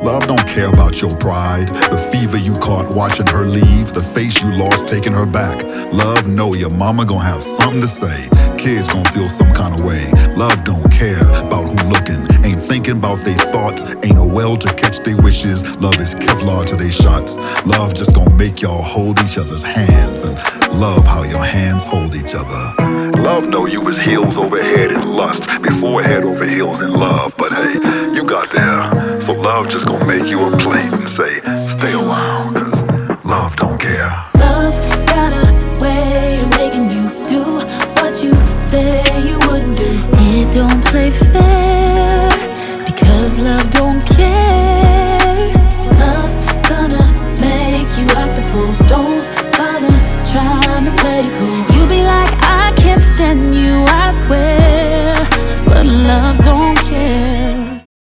Love don't care about your pride, the fever you caught watching her leave, the face you lost taking her back. Love know your mama gon' have something to say, kids gon' feel some kind of way. Love don't care about who looking, ain't thinking about they thoughts, ain't a well to catch they wishes. Love is Kevlar to they shots. Love just gon' make y'all hold each other's hands, and love how your hands hold each other. Love know you was heels over head in lust, before head over heels in love, but hey, you got there. So love just gon' make you a plate and say, stay a while, cause love don't care. Love's got a way of making you do what you say you wouldn't do. It don't play fair, because love don't